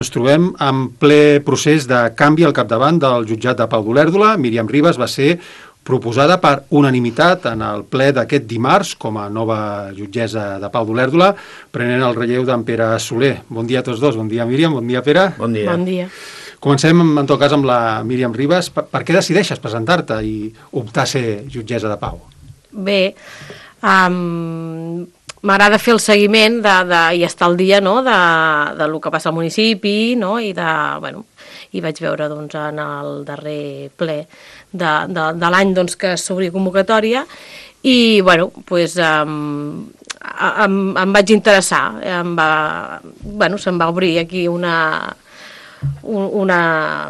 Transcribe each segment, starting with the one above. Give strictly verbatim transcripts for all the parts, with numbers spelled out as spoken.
Ens trobem en ple procés de canvi al capdavant del jutjat de Pau d'Olèrdola. Míriam Ribas va ser proposada per unanimitat en el ple d'aquest dimarts com a nova jutgessa de Pau d'Olèrdola, prenent el relleu d'en Pere Soler. Bon dia a tots dos. Bon dia, Míriam. Bon dia, Pere. Bon dia. Bon dia. Comencem, en tot cas, amb la Míriam Ribas. Per, per què decideixes presentar-te i optar a ser jutgessa de Pau? Bé, um, m'agrada fer el seguiment de, de, i estar al dia, no?, de, de lo que passa al municipi, no?, i de, bueno, i vaig veure, doncs, en el darrer ple de, de, de l'any, doncs, que s'obria convocatòria, i, bueno, doncs, um, em, em vaig interessar, em va, bueno, se'm va obrir aquí una, una,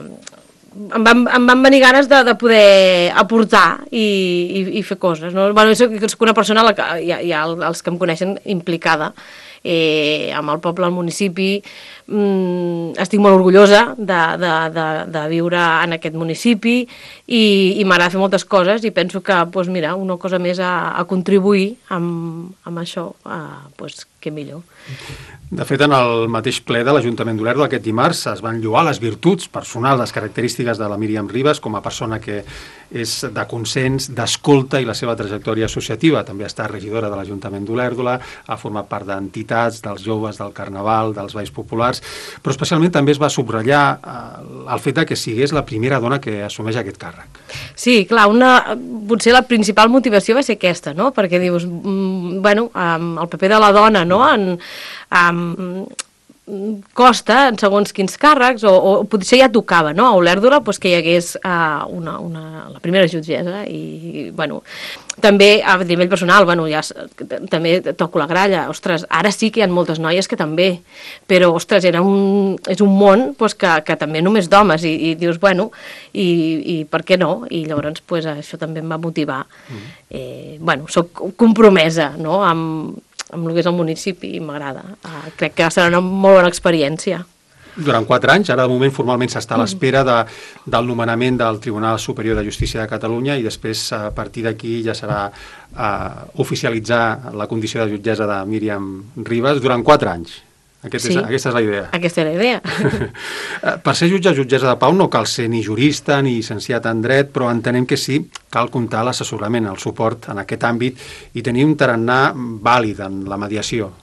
em van, em van venir ganes de, de poder aportar i, i, i fer coses, no? Bueno, soc una persona, la que, hi ha, hi ha els que em coneixen, implicada eh, amb el poble, al municipi. Mm, estic molt orgullosa de, de, de, de viure en aquest municipi i, i m'agrada fer moltes coses i penso que, doncs mira, una cosa més a, a contribuir amb, amb això, a, doncs, què millor. De fet, en el mateix ple de l'Ajuntament d'Olèrdola aquest dimarts es van lloar les virtuts personals, les característiques de la Míriam Ribas com a persona que és de consens, d'escolta i la seva trajectòria associativa. També està regidora de l'Ajuntament d'Olèrdola, ha format part d'entitats, dels joves, del Carnaval, dels balls populars, però especialment també es va subratllar eh, el fet de que sigués la primera dona que assumeix aquest càrrec. Sí, clar, una, potser la principal motivació va ser aquesta, no?, perquè dius, mm, bueno, um, el paper de la dona, no?, en, um, costa en segons quins càrrecs, o, o potser ja tocava, no?, a Olèrdola, doncs, que hi hagués uh, una, una, la primera jutgessa, i, bueno, també a nivell personal, bueno, ja també toco la gralla, ostres, ara sí que hi ha moltes noies que també, però, ostres, era un, és un món doncs, que, que també només d'homes, i, i dius, bueno, i, i per què no? I llavors, pues, això també em va motivar. Mm. Eh, bueno, soc compromesa, no?, amb amb el que és el municipi, i m'agrada. Uh, crec que serà una molt bona experiència. Durant quatre anys, ara de moment formalment s'està a l'espera de, del nomenament del Tribunal Superior de Justícia de Catalunya i després a partir d'aquí ja serà uh, oficialitzar la condició de jutgessa de Míriam Ribas durant quatre anys. Aquest sí, és, aquesta és la idea. Aquesta és la idea. Per ser jutge o jutgessa de Pau no cal ser ni jurista ni llicenciat en dret, però entenem que sí, cal comptar l'assessorament, el suport en aquest àmbit i tenir un tarannà vàlid en la mediació.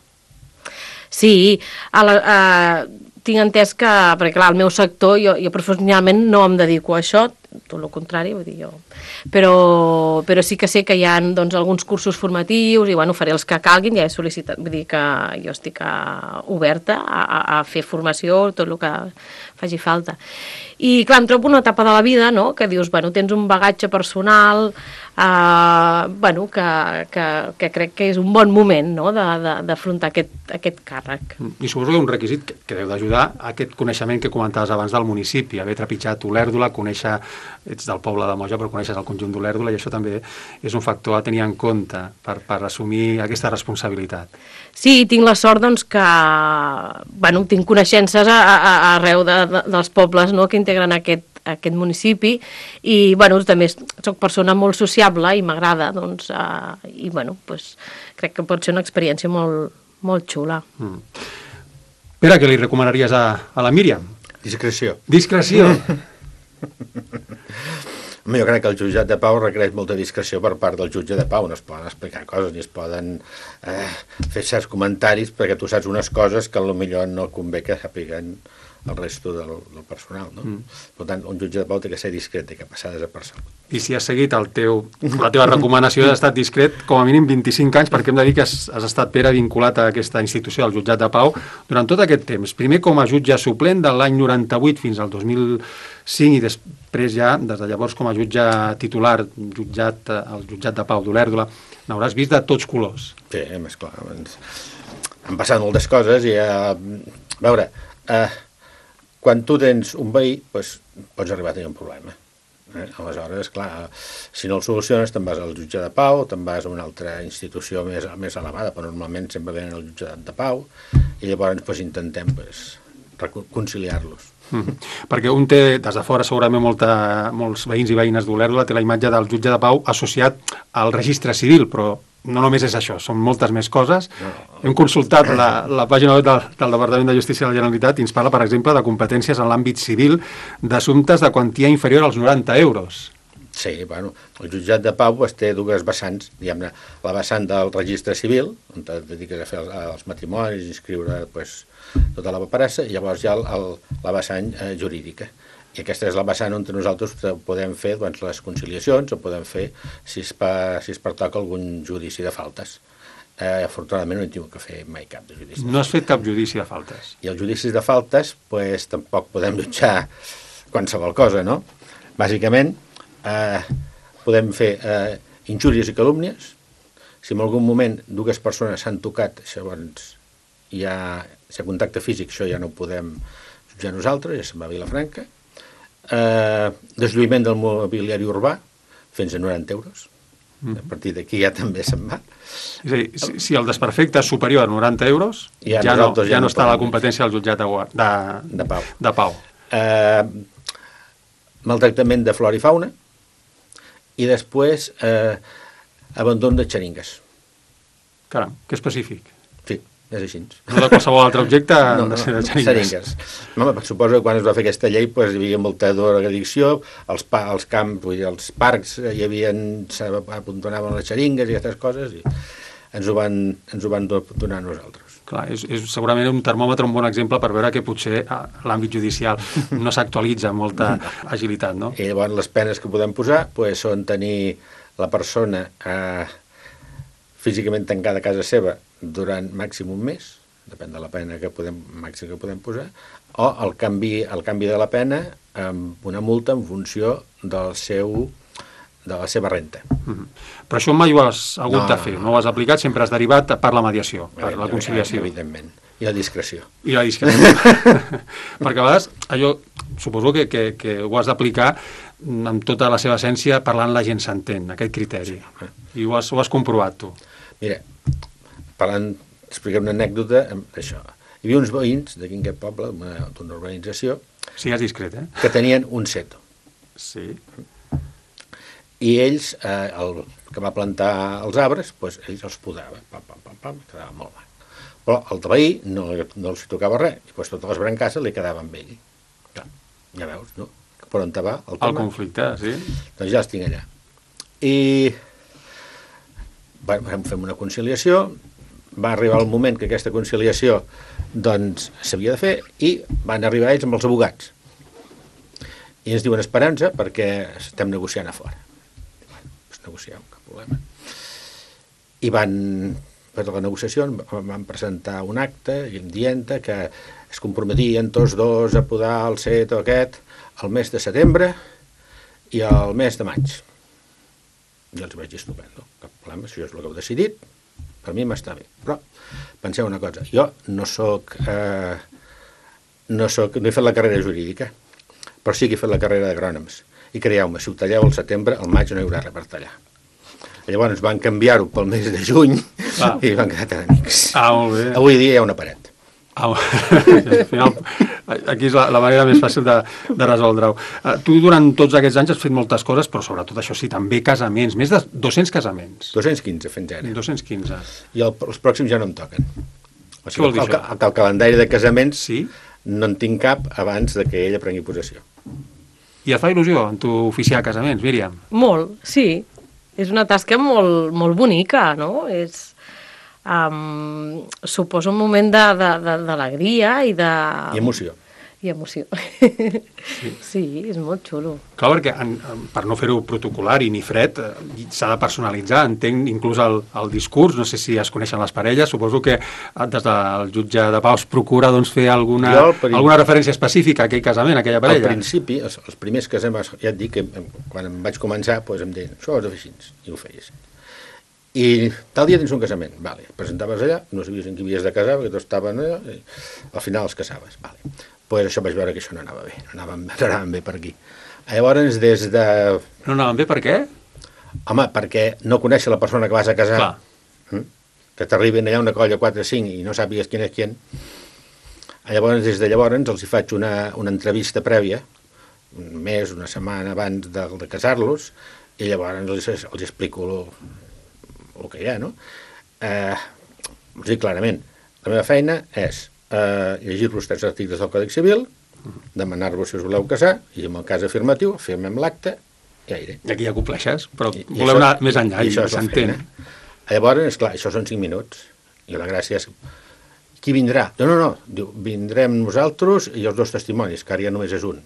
Sí, a la, a, tinc entès que, perquè clar, el meu sector, jo, jo professionalment no em dedico a això, tot el contrari, vull dir jo, però, però sí que sé que hi ha, doncs, alguns cursos formatius i, bueno, faré els que calguin, ja he sol·licitat, vull dir que jo estic a, oberta a, a, a fer formació, tot el que faci falta. I, clar, em trobo una etapa de la vida, no?, que dius, bueno, tens un bagatge personal, eh, bueno, que, que, que crec que és un bon moment, no?, d'afrontar aquest, aquest càrrec. I suposo que un requisit que, que deu d'ajudar a aquest coneixement que comentaves abans del municipi, haver trepitjat Olèrdola, conèixer, ets del poble de Moja, però coneixes el conjunt d'Olèrdola, i això també és un factor a tenir en compte per, per assumir aquesta responsabilitat. Sí, tinc la sort, doncs, que, bueno, tinc coneixences a, a, a arreu de, de, dels pobles, no?, que integren aquest, aquest municipi, i, bueno, també soc persona molt sociable i m'agrada, doncs, uh, i, bueno, pues, crec que pot ser una experiència molt, molt xula. Mm. Pere, què li recomanaries a, a la Míriam? Discreció. Discreció. Jo crec que el jutjat de Pau requereix molta discreció per part del jutge de Pau. No es poden explicar coses ni es poden eh, fer certs comentaris perquè tu saps unes coses que potser no convé que sàpiguen el resto del, del personal, no? Mm. Per tant, un jutge de Pau té que ser discret, té que passar desapercebut. I si has seguit el teu, la teva recomanació has estat discret com a mínim vint-i-cinc anys, perquè hem de dir que has, has estat, Pere, vinculat a aquesta institució, al jutjat de Pau, durant tot aquest temps. Primer com a jutge suplent de l'any noranta-vuit fins al dos mil cinc i després ja, des de llavors, com a jutge titular jutjat, al jutjat de Pau d'Olèrdola. N'hauràs vist de tots colors. Sí, més clar. Doncs, han passat moltes coses i, a veure, eh, quan tu tens un veí, doncs, pots arribar a tenir un problema. Eh? Aleshores, clar, si no el soluciones, te'n vas al jutge de Pau, te'n vas a una altra institució més, més elevada, però normalment sempre venen al jutjat de Pau, i llavors doncs, intentem doncs, conciliar-los. Mm-hmm. Perquè un té, des de fora, segurament molta, molts veïns i veïnes d'Olèrdola té la imatge del jutge de Pau associat al registre civil, però no només és això, són moltes més coses. No. Hem consultat la, la pàgina web del, del Departament de Justícia de la Generalitat i ens parla, per exemple, de competències en l'àmbit civil d'assumptes de quantia inferior als noranta euros. Sí, bueno, el jutjat de Pau pues, té dues vessants, diguem-ne, la vessant del registre civil, on te dediques a fer els, els matrimonis, inscriure pues, tota la paperassa, i llavors hi ha el, el, la vessant eh, jurídica. I aquesta és la vessant on nosaltres podem fer doncs, les conciliacions o podem fer, si es, per, si es pertoca, algun judici de faltes. Eh, afortunadament no he tingut que fer mai cap de judici. No has fet cap judici de faltes. I els judicis de faltes, pues, tampoc podem jutjar qualsevol cosa, no? Bàsicament, eh, podem fer eh, injúries i calúmnies. Si en algun moment dues persones s'han tocat, llavors hi ha, si hi ha contacte físic, això ja no ho podem jutjar nosaltres, ja se'n va a Vilafranca. Eh, deslluïment del mobiliari urbà, fins a noranta euros. A partir d'aquí ja també se'n va. És a dir, si, si el desperfecte és superior a noranta euros, ja, ja, no, ja, ja no està a la competència del jutjat de, de, de Pau. De Pau. Eh, maltractament de flora i fauna i després eh, abandon de xeringues. Caram, que específic. Sí, és així. No de qualsevol altre objecte no, han de ser de no, xeringues. xeringues. No, suposo que quan es va fer aquesta llei pues, hi havia molta drogadicció, els, pa, els camps, vull dir, els parcs hi havia, s'apuntonaven les xeringues i aquestes coses i ens ho van, ens ho van donar a nosaltres. Clar, és, és segurament un termòmetre, un bon exemple per veure que potser a l'àmbit judicial no s'actualitza amb molta agilitat, no? I llavors les penes que podem posar pues, són tenir la persona eh, físicament tancada a casa seva durant màxim un mes, depèn de la pena que podem, màxim que podem posar, o el canvi, el canvi de la pena amb una multa en funció del seu, de la seva renta. Mm-hmm. Però això mai ho has hagut no, de fer, no ho has aplicat, sempre has derivat per la mediació, per la conciliació. Evidentment, i la discreció. I la discreció. Perquè a vegades, allò, suposo que, que, que ho has d'aplicar amb tota la seva essència, parlant la gent s'entén, aquest criteri. Sí. I ho has, ho has comprovat, tu. Mira, parlant, expliquem una anècdota d'això. Hi havia uns veïns d'aquí en aquest poble, d'una urbanització, sigues discret, eh? Que tenien un seto. Sí. I ells, eh, el que va plantar els arbres, doncs ells els podava, pam, pam, pam, pam, quedava molt maco. Però el de veí no, no els tocava res, i doncs totes les brancasses li quedaven amb ell. Ja, ja veus, no? Per on te va el tema? El conflicte, sí. Doncs ja els tinc allà. I bueno, vam fer una conciliació, va arribar el moment que aquesta conciliació doncs s'havia de fer i van arribar ells amb els abogats. I ens diuen esperança perquè estem negociant a fora. Bueno, doncs negociem, cap problema. I van fer la negociació, van presentar un acte dient que es comprometien tots dos a podar el seto aquest el mes de setembre i el mes de maig. I els vaig dir estupendo, cap problema, si jo és el que heu decidit, per mi m'està bé. Però penseu una cosa, jo no soc, eh, no soc, no he fet la carrera jurídica, però sí que he fet la carrera d'agrònoms. I creieu-me, si ho talleu al setembre, al maig no hi haurà res per tallar. Llavors van canviar-ho pel mes de juny ah. i van quedar tan amics. Ah, molt bé. Avui dia hi ha una paret. Ah, al final, aquí és la, la manera més fàcil de, de resoldre-ho. Uh, tu durant tots aquests anys has fet moltes coses, però sobretot això sí, també casaments, més de dos-cents casaments. dos-cents quinze fins ara. dos-cents quinze. I el, els pròxims ja no em toquen. O sigui, el, el, el, el calendari de casaments sí? No en tinc cap abans de que ella prengui possessió. I et fa il·lusió en tu oficiar casaments, Míriam? Molt, sí. És una tasca molt, molt bonica, no? És... Um, suposa un moment d'alegria i de... I emoció. I emoció. Sí, sí, és molt xulo. Clar, perquè en, per no fer-ho protocolari ni fred, s'ha de personalitzar, entenc inclús el, el discurs, no sé si es coneixen les parelles, suposo que des del jutge de Pau es procura doncs, fer alguna, jo, alguna referència específica a aquell casament, a aquella parella. Al principi, els, els primers casaments, ja et dic que quan em vaig començar, doncs em deien, això ho has de fer així, i ho feies. I tal dia tens un casament, vale. Presentaves allà, no sabies en qui havies de casar, perquè tots estaven allà, i al final els casaves, vale. Pues això vaig veure que això no anava bé, no anaven, no anaven bé per aquí. Llavors, des de... No anaven bé per què? Home, perquè no conèixer la persona que vas a casar, hm? Que t'arriben allà una colla quatre o cinc i no sàpigues quién és quién. Llavors, des de llavors, els hi faig una, una entrevista prèvia, un mes, una setmana abans de, de casar-los, i llavors els, els explico el que hi ha, no? Eh, us dic clarament, la meva feina és eh, llegir-vos tres articles del Codi Civil, demanar-vos si us voleu casar, i en el cas afirmatiu, firmem l'acte, i aire. I aquí ja compleixes, però I, voleu i això, anar més enllà, i, i això s'entén. Llavors, esclar, això són cinc minuts, i la gràcia és... Qui vindrà? No, no, no, diu, vindrem nosaltres i els dos testimonis, que ara ja només és un.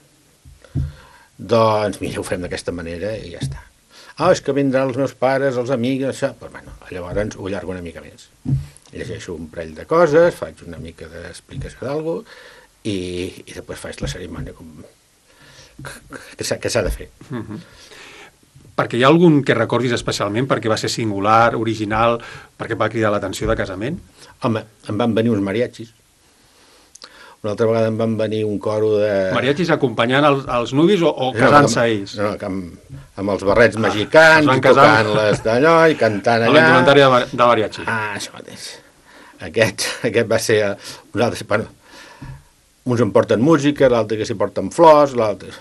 Doncs, mira, ho fem d'aquesta manera i ja està. Ah, és que vindran els meus pares, els amics, això... Doncs, bueno, llavors ho allargo una mica més. Llegeixo un parell de coses, faig una mica d'explicació d'alguna cosa, i, i després faig la cerimònia com... que s'ha de fer. Uh-huh. Perquè hi ha algun que recordis especialment perquè va ser singular, original, perquè va cridar l'atenció de casament? Home, em van venir uns mariachis. Una altra vegada em van venir un coro de... Mariachis acompanyant els, els nuvis o, o casant-se no, ells? No, no, amb, amb els barrets ah, magicans, i tocant les d'allò, i cantant allà... L'instrumentari de, de mariachi. Ah, això mateix. Aquest, aquest va ser... Uns altres, bueno, uns em porten música, l'altre que s'hi porten flors, l'altre...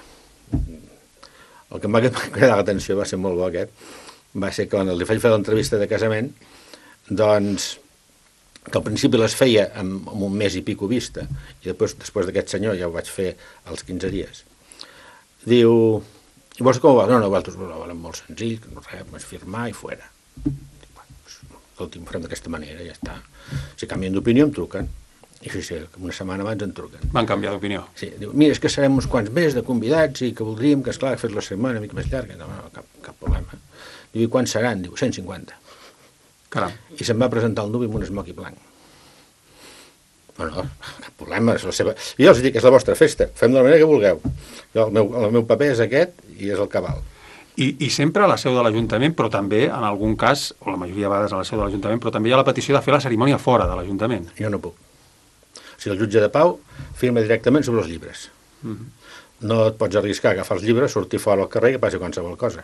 El que em va cridar l'atenció va ser molt bo aquest, va ser que quan li vaig fer l'entrevista de casament, doncs, que al principi les feia amb, amb un mes i pico vista, i després, després d'aquest senyor ja ho vaig fer als quinze dies. Diu, i vols com ho va? No, no, vosaltres ho volen molt senzill, que no res, vas firmar i fuera. Dic, bueno, doncs, escolti, ho farem d'aquesta manera, ja està. Si canvien d'opinió em truquen. I sí, sí, una setmana abans en truquen. Van canviar d'opinió. Sí, diu, mira, és que serem uns quants més de convidats i que voldríem que, esclar, fes la setmana una mica més llarga. No, no, cap, cap problema. Diu, i quants seran? Diu, cent cinquanta. Caram. I se'm va presentar el nuvi amb un esmoqui blanc. Bueno, cap problema, és la seva... I jo els dic, és la vostra festa, fem de la manera que vulgueu. Jo, el, meu, el meu paper és aquest i és el cabal. I, I sempre a la seu de l'Ajuntament, però també, en algun cas, o la majoria de vegades a la seu de l'Ajuntament, però també hi ha la petició de fer la cerimònia fora de l'Ajuntament. Jo no puc. O sigui, el jutge de pau firma directament sobre els llibres. Uh-huh. No et pots arriscar a agafar els llibres, sortir fora al carrer i que passi qualsevol cosa.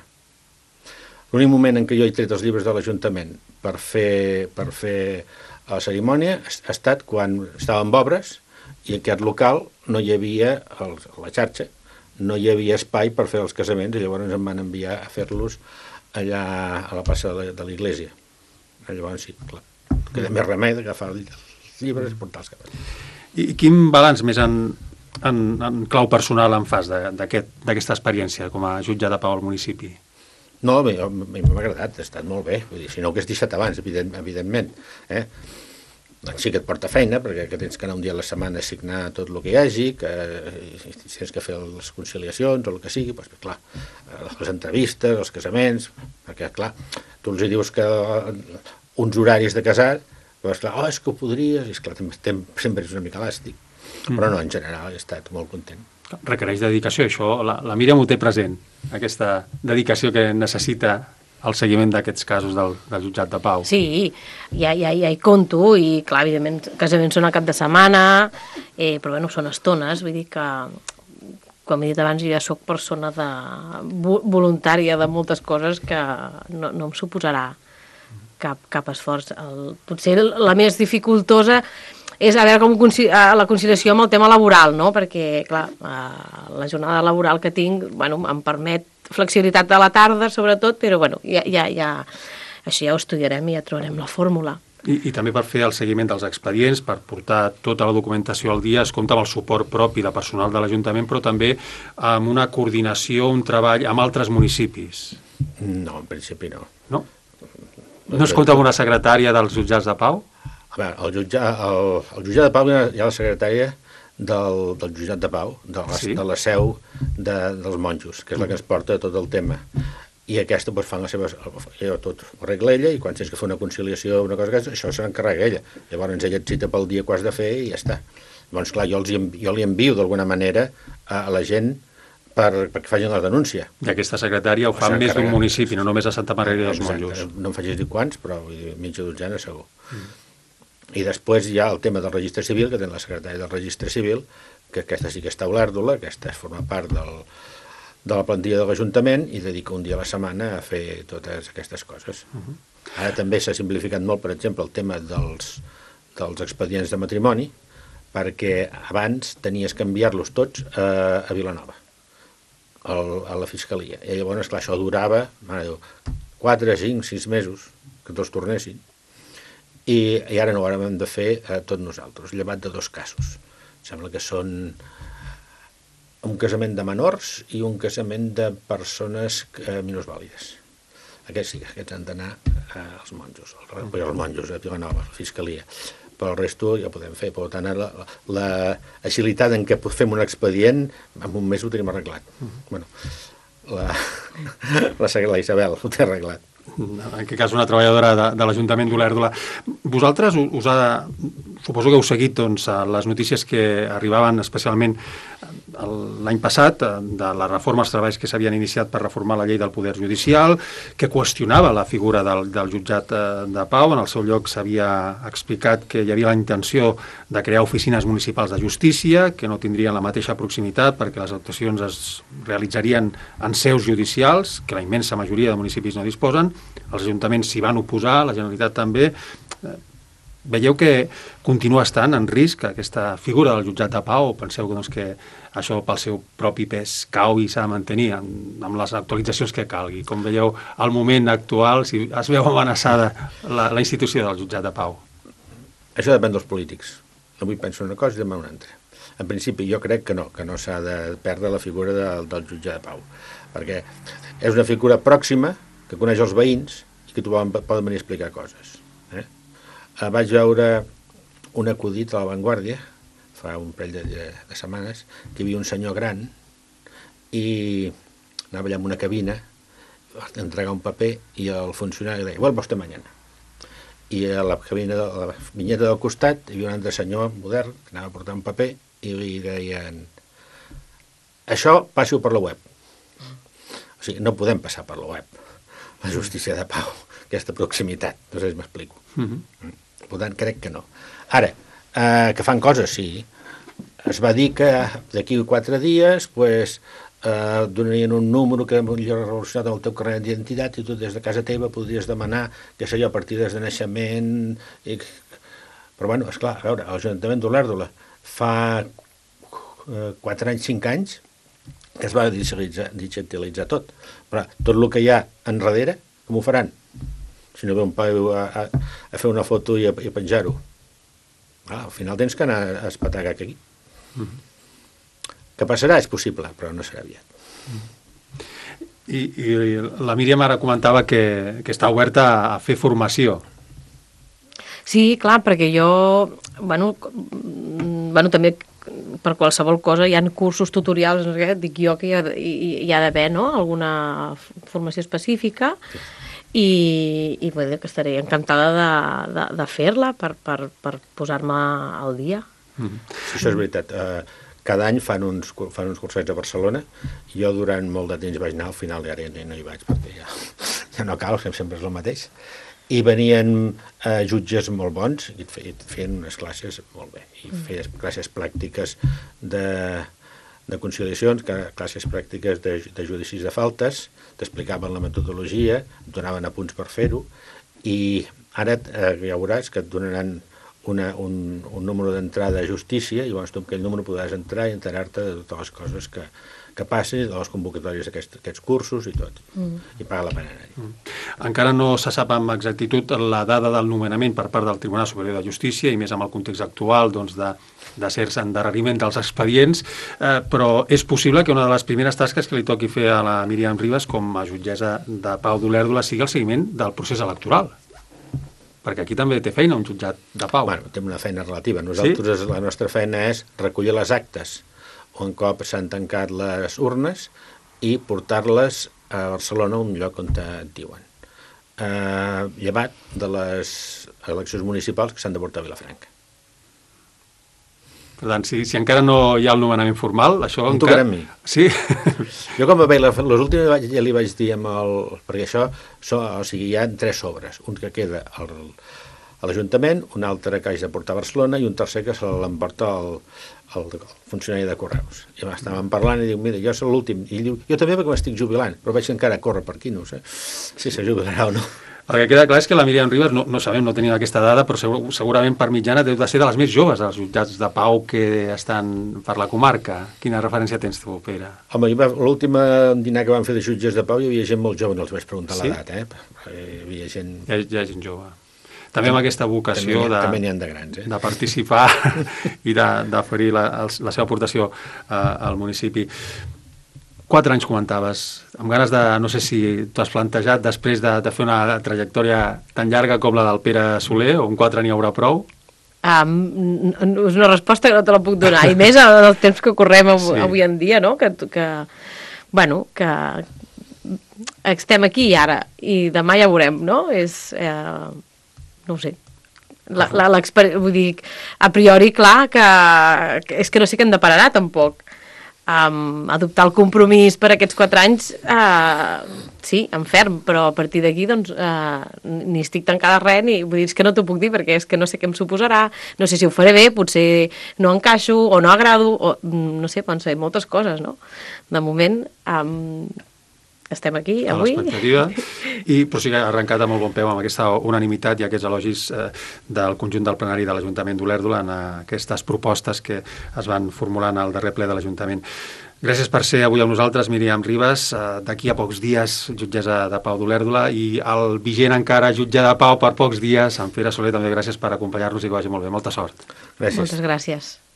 L'únic moment en què jo he tret els llibres de l'Ajuntament per fer, per fer la cerimònia ha estat quan estàvem en obres i aquest local no hi havia, el, la xarxa, no hi havia espai per fer els casaments i llavors em van enviar a fer-los allà a la plaça de, de l'església. Llavors sí, clar, queda més remei d'agafar els llibres i portar els casaments. I quin balanç més en, en, en clau personal en fas d'aquesta aquest, experiència com a jutge de pau al municipi? No, a mi m'ha agradat, ha estat molt bé. Vull dir, si no ho hagués deixat abans, evident, evidentment. Eh? Sí que et porta feina, perquè que tens que anar un dia a la setmana a signar tot el que hi hagi, que tens que fer les conciliacions o el que sigui, doncs, clar, les entrevistes, els casaments, perquè, clar, tu els dius que uns horaris de casar, doncs, clar, oh, és que ho podries, i esclar, sempre és una mica elàstic, mm. però no, en general he estat molt content. Requereix dedicació, això, la, la Míriam ho té present, aquesta dedicació que necessita el seguiment d'aquests casos del, del jutjat de pau. Sí, ja, ja, ja hi conto, i clar, evidentment, casaments són a cap de setmana, eh, però bueno, són estones, vull dir que, com he dit abans, jo ja soc persona de, voluntària de moltes coses que no, no em suposarà cap, cap esforç. El, potser la més dificultosa és a veure com la conciliació amb el tema laboral, no? Perquè, clar, la jornada laboral que tinc, bueno, em permet flexibilitat a la tarda, sobretot, però, bueno, ja, ja, ja, això ja ho estudiarem i ja trobarem la fórmula. I, I també per fer el seguiment dels expedients, per portar tota la documentació al dia, es compta amb el suport propi de personal de l'Ajuntament, però també amb una coordinació, un treball amb altres municipis. No, en principi no. No? No es compta amb una secretària dels jutjats de pau? A veure, el jutjat, el, el jutjat de pau hi ha la secretària del, del jutjat de pau, de la, sí? de la seu de, dels monjos, que és la que es porta tot el tema. I aquesta doncs, fan les seves... Jo tot ho arregla ella, i quan tens que fer una conciliació o una cosa, això se n'encarrega ella. Llavors ella et cita pel dia que ho has de fer i ja està. Llavors, clar, jo, els, jo li envio d'alguna manera a, a la gent per, perquè facin la denúncia. I aquesta secretària ho fa més d'un municipi, no només a Santa Margarida dels Monjos. No em facis dir quants, però mitja dotzena segur. Mm. I després hi ha el tema del registre civil, que té la secretària del registre civil, que aquesta sí que està a Olèrdola, aquesta forma part del, de la plantilla de l'Ajuntament i dedica un dia a la setmana a fer totes aquestes coses. Uh-huh. Ara també s'ha simplificat molt, per exemple, el tema dels, dels expedients de matrimoni, perquè abans tenies que enviar-los tots a, a Vilanova, al, a la Fiscalia. I llavors, clar, això durava, mare Déu, quatre, cinc, sis mesos, que tots tornessin, i, i ara no ho hem de fer eh, tot nosaltres, llevat de dos casos. Sembla que són un casament de menors i un casament de persones eh, minusvàlides. Aquests sí, aquests han d'anar eh, als monjos, els, els monjos, a Vilanova, a la Fiscalia. Però el resto ja podem fer. Per tant, la, la agilitat en què fem un expedient, en un mes ho tenim arreglat. Uh-huh. Bueno, la, la, la Isabel ho té arreglat. En aquest cas una treballadora de, de l'Ajuntament d'Olèrdola. Vosaltres us ha, suposo que heu seguit doncs, les notícies que arribaven especialment l'any passat de la reforma als treballs que s'havien iniciat per reformar la llei del Poder Judicial, que qüestionava la figura del, del jutjat de pau. En el seu lloc s'havia explicat que hi havia la intenció de crear oficines municipals de justícia, que no tindrien la mateixa proximitat perquè les actuacions es realitzarien en seus judicials, que la immensa majoria de municipis no disposen. Els ajuntaments s'hi van oposar, la Generalitat també. Veieu que continua estant en risc aquesta figura del jutjat de pau, o penseu que, doncs, que això pel seu propi pes cau i s'ha de mantenir amb, amb les actualitzacions que calgui? Com veieu, al moment actual, si es veu amenaçada la, la institució del jutjat de pau? Això depèn dels polítics. Avui penso una cosa i demà una altra. En principi jo crec que no, que no s'ha de perdre la figura de, del jutjat de pau, perquè és una figura pròxima, que coneix els veïns i que poden, poden venir a explicar coses. Eh? Vaig veure un acudit a La Vanguardia, fa un parell de, de, de setmanes, que hi havia un senyor gran i anava allà en una cabina, entregar un paper i el funcionari deia, vuelva usted mañana. I a la cabina, de, a la vinyeta del costat, hi havia un altre senyor modern que anava a portar un paper i li deien, això passi-ho per la web. O sigui, no podem passar per la web la justícia de pau, aquesta proximitat, no sé si m'explico. Uh-huh. Per tant, crec que no. Ara, eh, que fan coses, sí. Es va dir que d'aquí quatre dies pues, eh, donarien un número que millor relacionat amb el teu carnet d'identitat i tu des de casa teva podries demanar, que sé jo, partides de naixement... I... Però, bueno, esclar, a veure, l'Ajuntament d'Olèrdola fa eh, quatre anys, cinc anys, que es va digitalitzar, digitalitzar tot. Però tot el que hi ha enrere, com ho faran? Si no ve un paio a, a, a fer una foto i a, i a penjar-ho. Ah, al final tens que anar a espatagar aquí. Mm-hmm. Que passarà? És possible, però no serà aviat. I, i la Míriam ara comentava que, que està oberta a fer formació. Sí, clar, perquè jo, bueno, bueno també per qualsevol cosa hi ha cursos tutorials, no sé què, dic jo que hi ha, hi, hi ha d'haver, no?, alguna formació específica i, i bé, que estaré encantada de, de, de fer-la per, per, per posar-me al dia. Mm-hmm. Sí, això és veritat. Uh, cada any fan uns, fan uns cursets a Barcelona i jo durant molt de temps vaig anar, al final ara ja no hi vaig perquè ja, ja no cal, sempre és el mateix. I venien eh, jutges molt bons i et feien unes classes molt bé, i feien classes pràctiques de, de conciliacions, classes pràctiques de, de judicis de faltes, t'explicaven la metodologia, et donaven apunts per fer-ho, i ara eh, ja veuràs que et donaran una, un, un número d'entrada a justícia i llavors tu amb aquell número podràs entrar i enterar-te de totes les coses que, que passi, de les convocatòries d'aquests aquests cursos i tot, mm. i paga la pena anar-hi. Mm. Encara no se sap amb exactitud la dada del nomenament per part del Tribunal Superior de Justícia, i més amb el context actual doncs, de, de certs endarreriment dels expedients, eh, però és possible que una de les primeres tasques que li toqui fer a la Míriam Ribas com a jutgessa de pau d'Olèrdola sigui el seguiment del procés electoral. Perquè aquí també té feina un jutjat de pau. Bueno, té una feina relativa. Nosaltres, sí? La nostra feina és recollir les actes un cop s'han tancat les urnes i portar-les a Barcelona, un lloc on et diuen. Eh, llevat de les eleccions municipals que s'han de portar a Vilafranca. Per tant, si, si encara no hi ha el nomenament formal, això... Em encara... tocarà a mi. Sí? Jo com a veig, les últimes ja li vaig dir amb el... Perquè això, so, o sigui, hi ha tres sobres. Un que queda al, a l'Ajuntament, un altre que haig de portar a Barcelona i un tercer que se l'emporta al, el, el funcionari de Correus. I estàvem parlant i diu, mira, jo soc l'últim. I diu, jo també perquè m'estic jubilant, però veig que encara corre per aquí, no sé si se jubilarà o no. El que queda clar és que la Míriam Ribas, no, no sabem, no tenim aquesta dada, però segur, segurament per mitjana deu de ser de les més joves dels jutjats de pau que estan per la comarca. Quina referència tens tu, Pere? Home, l'última dinar que vam fer de jutges de pau hi havia gent molt jove, no els vaig preguntar sí? l'edat, eh? Hi havia gent... Hi ha, hi ha gent jove. També amb aquesta vocació també, de, també n'hi ha de, grans, eh? de participar i d'oferir la, la seva aportació uh, al municipi. Quatre anys comentaves, amb ganes de, no sé si t'ho has plantejat, després de, de fer una trajectòria tan llarga com la del Pere Soler, o en quatre n'hi haurà prou? Um, és una resposta que no te la puc donar, i més en els temps que correm av sí. avui en dia, no? Que, que, bueno, que estem aquí ara, i demà ja veurem, no? És... Eh, no ho sé, la, la, vull dir, a priori, clar, que, que és que no sé què em depararà, tampoc. Um, adoptar el compromís per aquests quatre anys, uh, sí, en ferm, però a partir d'aquí, doncs, uh, ni estic tancada res, ni, vull dir, és que no t'ho puc dir, perquè és que no sé què em suposarà, no sé si ho faré bé, potser no encaixo, o no agrado, o no sé, poden ser moltes coses, no? De moment... Um, estem aquí avui. A l'expectativa, i, però sí que ha arrencat a molt bon peu amb aquesta unanimitat i aquests elogis eh, del conjunt del plenari de l'Ajuntament d'Olèrdola en aquestes propostes que es van formulant al darrer ple de l'Ajuntament. Gràcies per ser avui amb nosaltres, Míriam Ribas. Eh, D'aquí a pocs dies, jutgessa de pau d'Olèrdola, i el vigent encara jutge de pau per pocs dies, en Pere Soler, també gràcies per acompanyar-nos i que vagi molt bé. Molta sort. Gràcies. Moltes gràcies.